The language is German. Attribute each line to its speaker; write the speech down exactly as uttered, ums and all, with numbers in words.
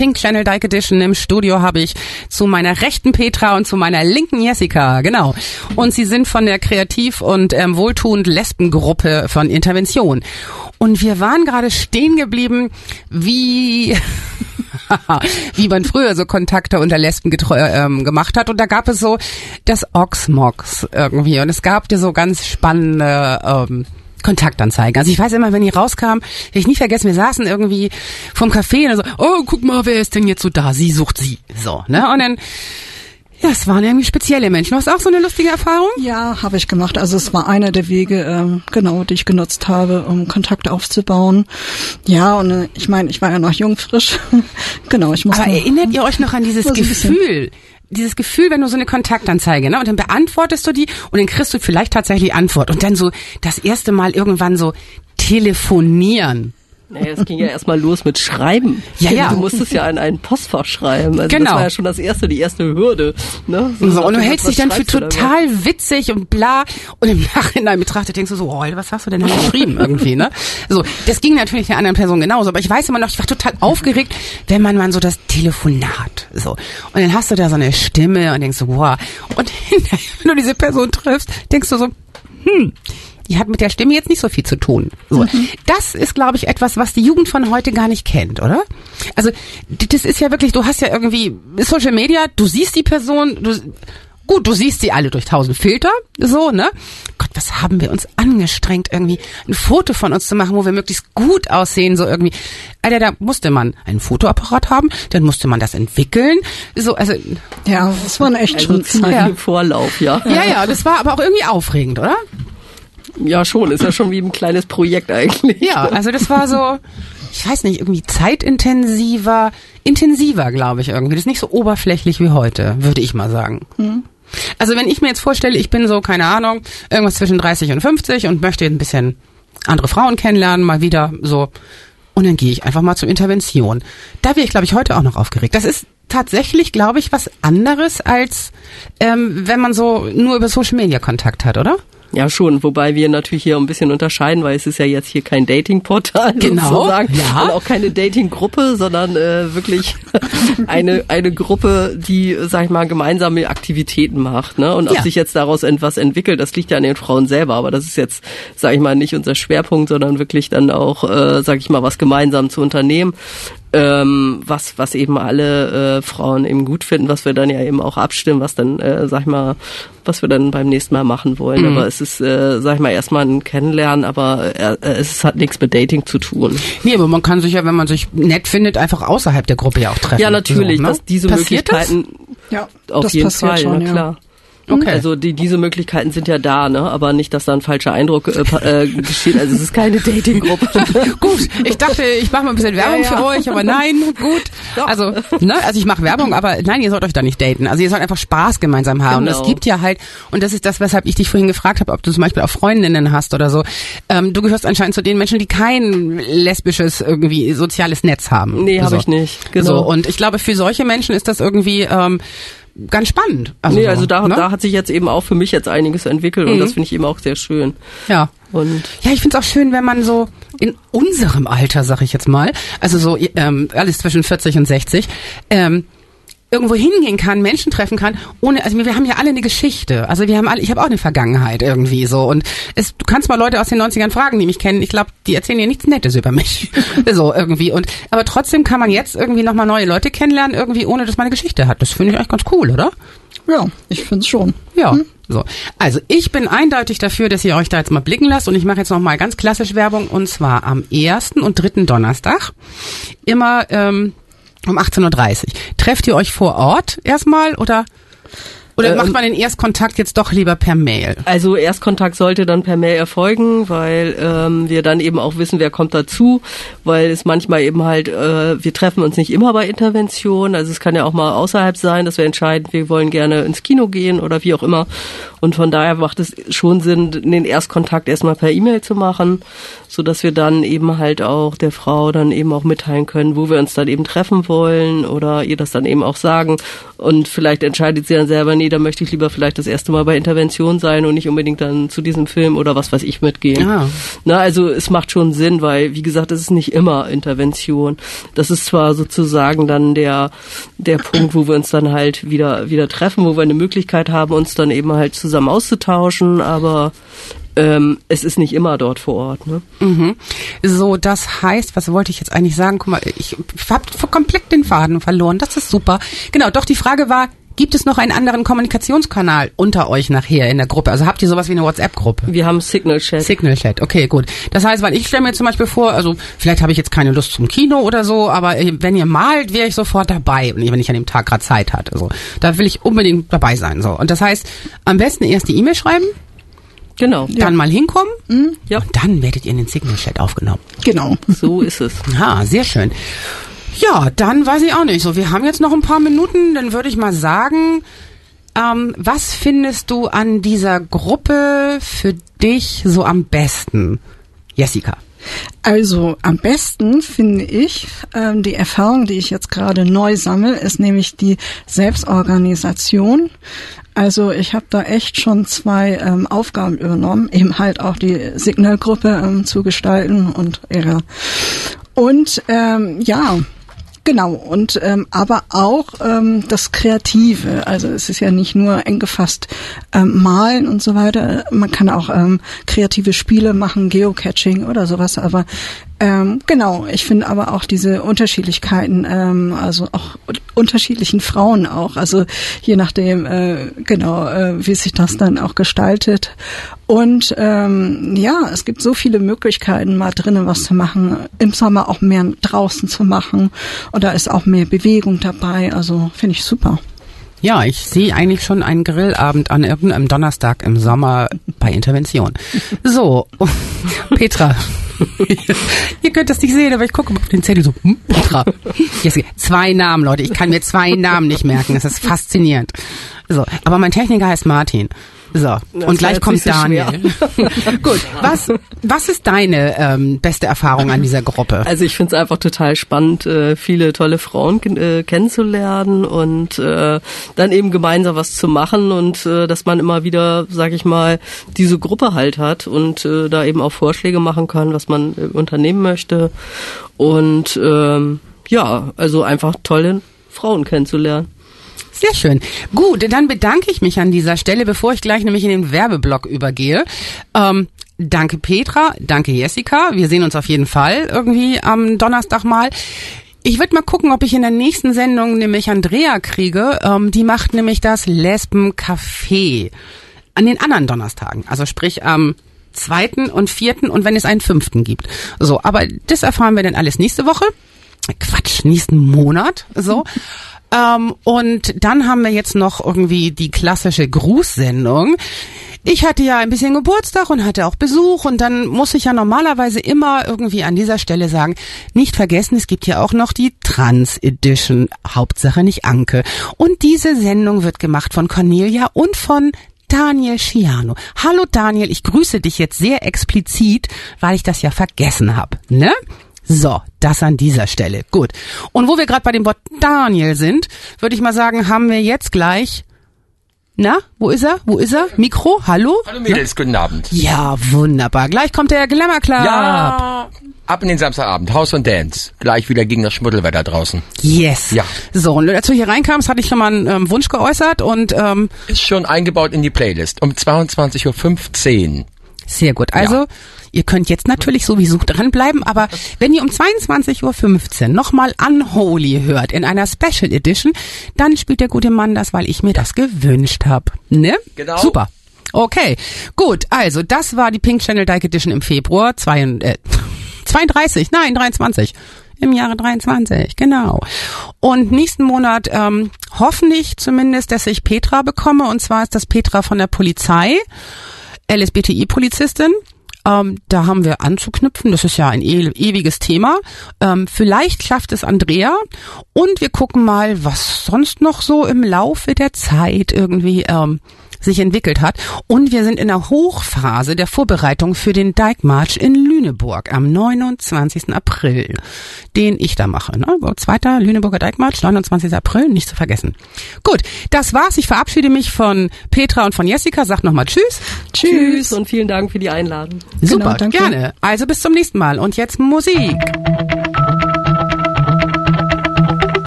Speaker 1: Pink Channel Dyke Edition. Im Studio habe ich zu meiner rechten Petra und zu meiner linken Jessica, genau. Und sie sind von der Kreativ- und ähm, wohltuend Lesbengruppe von Intervention. Und wir waren gerade stehen geblieben, wie... wie man früher so Kontakte unter Lesben getreu, ähm, gemacht hat. Und da gab es so das Oxmox irgendwie. Und es gab ja so ganz spannende ähm, Kontaktanzeigen. Also ich weiß immer, wenn die rauskamen, hätte ich nie vergessen, wir saßen irgendwie vom Café und so, oh, guck mal, wer ist denn jetzt so da? Sie sucht sie. So, ne? Und dann, ja, es waren irgendwie spezielle Menschen. Du hast auch so eine lustige Erfahrung?
Speaker 2: Ja, habe ich gemacht. Also es war einer der Wege, ähm, genau, die ich genutzt habe, um Kontakte aufzubauen. Ja, und äh, ich meine, ich war ja noch jung, frisch. Genau, ich muss.
Speaker 1: Aber erinnert ihr euch noch an dieses so Gefühl? Dieses Gefühl, wenn du so eine Kontaktanzeige, ne, und dann beantwortest du die und dann kriegst du vielleicht tatsächlich Antwort und dann so das erste Mal irgendwann so telefonieren.
Speaker 3: Naja, es ging ja erstmal los mit Schreiben.
Speaker 1: Ja, ja.
Speaker 3: Du musstest ja an ein Postfach schreiben. Also
Speaker 1: genau.
Speaker 3: Das war ja schon das erste, die erste Hürde. Ne?
Speaker 1: So, so, und du hältst dich dann für total witzig und bla. Und im Nachhinein betrachtet denkst du so, oh, was hast du denn da geschrieben irgendwie, ne? So, das ging natürlich der anderen Person genauso. Aber ich weiß immer noch, ich war total aufgeregt, wenn man mal so das Telefonat, so. Und dann hast du da so eine Stimme und denkst so, wow. Und hinterher, wenn du diese Person triffst, denkst du so, hm, die hat mit der Stimme jetzt nicht so viel zu tun. So. Mhm. Das ist, glaube ich, etwas, was die Jugend von heute gar nicht kennt, oder? Also das ist ja wirklich, du hast ja irgendwie Social Media, du siehst die Person, du, gut, du siehst sie alle durch tausend Filter, so, ne? Gott, was haben wir uns angestrengt, irgendwie ein Foto von uns zu machen, wo wir möglichst gut aussehen, so irgendwie. Alter, da musste man einen Fotoapparat haben, dann musste man das entwickeln, so, also.
Speaker 2: Ja, das war ein echt
Speaker 3: also
Speaker 2: schon Zeit.
Speaker 3: Ja. Vorlauf, ja.
Speaker 1: Ja, ja, das war aber auch irgendwie aufregend, oder?
Speaker 3: Ja, schon. Ist ja schon wie ein kleines Projekt eigentlich.
Speaker 1: Ja, also das war so, ich weiß nicht, irgendwie zeitintensiver, intensiver, glaube ich, irgendwie. Das ist nicht so oberflächlich wie heute, würde ich mal sagen. Mhm. Also wenn ich mir jetzt vorstelle, ich bin so, keine Ahnung, irgendwas zwischen dreißig und fünfzig und möchte ein bisschen andere Frauen kennenlernen, mal wieder so. Und dann gehe ich einfach mal zur Intervention. Da wäre ich, glaube ich, heute auch noch aufgeregt. Das ist tatsächlich, glaube ich, was anderes, als ähm, wenn man so nur über Social Media Kontakt hat, oder?
Speaker 3: Ja, schon, wobei wir natürlich hier ein bisschen unterscheiden, weil es ist ja jetzt hier kein Dating-Portal,
Speaker 1: genau,
Speaker 3: sozusagen,
Speaker 1: ja.
Speaker 3: Und auch keine Dating-Gruppe, sondern äh, wirklich eine eine Gruppe, die, sag ich mal, gemeinsame Aktivitäten macht, ne? Und ob
Speaker 1: ja.
Speaker 3: sich jetzt daraus etwas entwickelt, das liegt ja an den Frauen selber, aber das ist jetzt, sag ich mal, nicht unser Schwerpunkt, sondern wirklich dann auch, äh, sag ich mal, was gemeinsam zu unternehmen. Ähm, was was eben alle äh, Frauen eben gut finden, was wir dann ja eben auch abstimmen, was dann, äh, sag ich mal, was wir dann beim nächsten Mal machen wollen. Mhm. Aber es ist, äh, sag ich mal, erstmal ein Kennenlernen, aber äh, es hat nichts mit Dating zu tun.
Speaker 1: Nee, aber man kann sich ja, wenn man sich nett findet, einfach außerhalb der Gruppe ja auch treffen.
Speaker 3: Ja, natürlich,
Speaker 1: so, ne?
Speaker 3: dass diese
Speaker 1: Passiert
Speaker 3: Möglichkeiten
Speaker 2: das? Ja,
Speaker 3: auf
Speaker 2: das
Speaker 3: jeden
Speaker 2: passiert
Speaker 3: Fall,
Speaker 2: schon,
Speaker 3: na klar.
Speaker 2: Ja.
Speaker 1: Okay.
Speaker 3: Also die, diese Möglichkeiten sind ja da, ne? Aber nicht, dass da ein falscher Eindruck äh, äh, geschieht. Also es ist keine Dating-Gruppe.
Speaker 1: Gut, ich dachte, ich mache mal ein bisschen Werbung ja, ja. für euch, aber nein, gut. Doch. Also, ne, also ich mache Werbung, aber nein, ihr sollt euch da nicht daten. Also ihr sollt einfach Spaß gemeinsam haben.
Speaker 3: Genau.
Speaker 1: Und es gibt ja halt, und das ist das, weshalb ich dich vorhin gefragt habe, ob du zum Beispiel auch Freundinnen hast oder so. Ähm, du gehörst anscheinend zu den Menschen, die kein lesbisches irgendwie soziales Netz haben.
Speaker 3: Nee,
Speaker 1: so.
Speaker 3: habe ich nicht. Genau.
Speaker 1: So, und ich glaube, für solche Menschen ist das irgendwie ähm, ganz spannend.
Speaker 3: Also, nee, also da,
Speaker 1: ne?
Speaker 3: da hat sich jetzt eben auch für mich jetzt einiges entwickelt und mhm. das finde ich eben auch sehr schön.
Speaker 1: Ja.
Speaker 3: Und
Speaker 1: ja, ich find's auch schön, wenn man so in unserem Alter, sag ich jetzt mal, also so ähm, alles zwischen vierzig und sechzig, ähm, irgendwo hingehen kann, Menschen treffen kann, ohne, also wir haben ja alle eine Geschichte, also wir haben alle, ich habe auch eine Vergangenheit irgendwie so und es, du kannst mal Leute aus den neunzigern fragen, die mich kennen, ich glaube, die erzählen dir nichts Nettes über mich, so irgendwie und, aber trotzdem kann man jetzt irgendwie nochmal neue Leute kennenlernen, irgendwie ohne, dass man eine Geschichte hat, das finde ich eigentlich ganz cool, oder?
Speaker 2: Ja, ich finde es schon.
Speaker 1: Ja, hm? so. Also ich bin eindeutig dafür, dass ihr euch da jetzt mal blicken lasst und ich mache jetzt nochmal ganz klassisch Werbung und zwar am ersten und dritten Donnerstag, immer, ähm, um achtzehn Uhr dreißig. Trefft ihr euch vor Ort erstmal oder oder ähm, macht man den Erstkontakt jetzt doch lieber per Mail?
Speaker 3: Also Erstkontakt sollte dann per Mail erfolgen, weil ähm, wir dann eben auch wissen, wer kommt dazu, weil es manchmal eben halt, äh, wir treffen uns nicht immer bei Intervention, also es kann ja auch mal außerhalb sein, dass wir entscheiden, wir wollen gerne ins Kino gehen oder wie auch immer. Und von daher macht es schon Sinn, den Erstkontakt erstmal per E-Mail zu machen, so dass wir dann eben halt auch der Frau dann eben auch mitteilen können, wo wir uns dann eben treffen wollen oder ihr das dann eben auch sagen. Und vielleicht entscheidet sie dann selber, nee, da möchte ich lieber vielleicht das erste Mal bei Intervention sein und nicht unbedingt dann zu diesem Film oder was weiß ich mitgehen. Ah. Na, also es macht schon Sinn, weil, wie gesagt, es ist nicht immer Intervention. Das ist zwar sozusagen dann der der Punkt, wo wir uns dann halt wieder wieder treffen, wo wir eine Möglichkeit haben, uns dann eben halt zusammen auszutauschen, aber ähm, es ist nicht immer dort vor Ort. Ne?
Speaker 1: Mhm. So, das heißt, was wollte ich jetzt eigentlich sagen? Guck mal, ich habe komplett den Faden verloren. Das ist super. Genau, doch die Frage war, gibt es noch einen anderen Kommunikationskanal unter euch nachher in der Gruppe? Also habt ihr sowas wie eine WhatsApp-Gruppe?
Speaker 3: Wir haben Signal-Chat.
Speaker 1: Signal-Chat, okay, gut. Das heißt, weil ich stelle mir zum Beispiel vor, also vielleicht habe ich jetzt keine Lust zum Kino oder so, aber wenn ihr malt, wäre ich sofort dabei, wenn ich an dem Tag gerade Zeit hatte. Also, da will ich unbedingt dabei sein. So. Und das heißt, am besten erst die E-Mail schreiben.
Speaker 3: Genau.
Speaker 1: Dann ja. mal hinkommen.
Speaker 3: Mhm. Ja.
Speaker 1: Und dann werdet ihr in den Signal-Chat aufgenommen.
Speaker 2: Genau.
Speaker 3: So ist es.
Speaker 1: Ah, sehr schön. Ja, dann weiß ich auch nicht. So, wir haben jetzt noch ein paar Minuten, dann würde ich mal sagen, ähm, was findest du an dieser Gruppe für dich so am besten? Jessica.
Speaker 2: Also am besten finde ich, ähm, die Erfahrung, die ich jetzt gerade neu sammle, ist nämlich die Selbstorganisation. Also ich habe da echt schon zwei ähm, Aufgaben übernommen, eben halt auch die Signalgruppe ähm, zu gestalten und ihre. Und ähm, ja, genau, und ähm, aber auch ähm, das Kreative. Also es ist ja nicht nur eng gefasst ähm, malen und so weiter. Man kann auch ähm, kreative Spiele machen, Geocaching oder sowas. Aber ähm, genau, ich finde aber auch diese Unterschiedlichkeiten, ähm, also auch unterschiedlichen Frauen auch. Also je nachdem, äh, genau, äh, wie sich das dann auch gestaltet. Und ähm, ja, es gibt so viele Möglichkeiten, mal drinnen was zu machen. Im Sommer auch mehr draußen zu machen. Und da ist auch mehr Bewegung dabei. Also finde ich super.
Speaker 1: Ja, ich sehe eigentlich schon einen Grillabend an irgendeinem Donnerstag im Sommer bei Intervention. So, Petra. Ihr könnt das nicht sehen, aber ich gucke auf den Zettel so, hm, Petra. Jessica. Zwei Namen, Leute. Ich kann mir zwei Namen nicht merken. Das ist faszinierend. So, aber mein Techniker heißt Martin. So, das und gleich kommt Daniel. Gut, was was ist deine ähm, beste Erfahrung an dieser Gruppe?
Speaker 3: Also ich finde es einfach total spannend, äh, viele tolle Frauen äh, kennenzulernen und äh, dann eben gemeinsam was zu machen und äh, dass man immer wieder, sag ich mal, diese Gruppe halt hat und äh, da eben auch Vorschläge machen kann, was man äh, unternehmen möchte und ähm, ja, also einfach tolle Frauen kennenzulernen.
Speaker 1: Sehr schön. Gut, dann bedanke ich mich an dieser Stelle, bevor ich gleich nämlich in den Werbeblock übergehe. Ähm, danke Petra, danke Jessica. Wir sehen uns auf jeden Fall irgendwie am Donnerstag mal. Ich würde mal gucken, ob ich in der nächsten Sendung nämlich Andrea kriege. Ähm, die macht nämlich das Lesbencafé an den anderen Donnerstagen. Also sprich am zweiten und vierten und wenn es einen fünften gibt. So, aber das erfahren wir dann alles nächste Woche. Quatsch, nächsten Monat. So. Ähm, und dann haben wir jetzt noch irgendwie die klassische Grußsendung. Ich hatte ja ein bisschen Geburtstag und hatte auch Besuch und dann muss ich ja normalerweise immer irgendwie an dieser Stelle sagen, nicht vergessen, es gibt ja auch noch die Trans-Edition, Hauptsache nicht Anke. Und diese Sendung wird gemacht von Cornelia und von Daniel Schiano. Hallo Daniel, ich grüße dich jetzt sehr explizit, weil ich das ja vergessen habe, ne? So, das an dieser Stelle. Gut. Und wo wir gerade bei dem Wort Daniel sind, würde ich mal sagen, haben wir jetzt gleich... Na, wo ist er? Wo ist er? Mikro? Hallo?
Speaker 4: Hallo Mädels, guten Abend.
Speaker 1: Ja, wunderbar. Gleich kommt der Glamour Club.
Speaker 4: Ja, ab in den Samstagabend. House und Dance. Gleich wieder gegen das Schmuddelwetter draußen.
Speaker 1: Yes. Ja. So, und als du hier reinkamst, hatte ich schon mal einen ähm, Wunsch geäußert und... Ähm,
Speaker 4: ist schon eingebaut in die Playlist. Um zweiundzwanzig Uhr fünfzehn.
Speaker 1: Sehr gut. Also... Ja. Ihr könnt jetzt natürlich sowieso dranbleiben, aber wenn ihr um zweiundzwanzig Uhr fünfzehn nochmal Unholy hört in einer Special Edition, dann spielt der gute Mann das, weil ich mir das gewünscht habe. Ne?
Speaker 4: Genau.
Speaker 1: Super. Okay, gut. Also das war die Pink Channel Dyke Edition im Februar zwei, äh, zweiunddreißig, nein, dreiundzwanzig. Im Jahre dreiundzwanzig, genau. Und nächsten Monat ähm, hoffentlich zumindest, dass ich Petra bekomme. Und zwar ist das Petra von der Polizei, L S B T I-Polizistin. Ähm, da haben wir anzuknüpfen, das ist ja ein e- ewiges Thema. Ähm, vielleicht schafft es Andrea und wir gucken mal, was sonst noch so im Laufe der Zeit irgendwie ähm, sich entwickelt hat. Und wir sind in der Hochphase der Vorbereitung für den Dijkmarsch in Lüneburg am neunundzwanzigsten April, den ich da mache. Ne? So, zweiter Lüneburger Dijkmarsch, neunundzwanzigsten April, nicht zu vergessen. Gut, das war's. Ich verabschiede mich von Petra und von Jessica. Sag nochmal Tschüss.
Speaker 3: Tschüss und vielen Dank für die Einladung.
Speaker 1: Super,
Speaker 2: genau,
Speaker 1: gerne. Also bis zum nächsten Mal. Und jetzt Musik.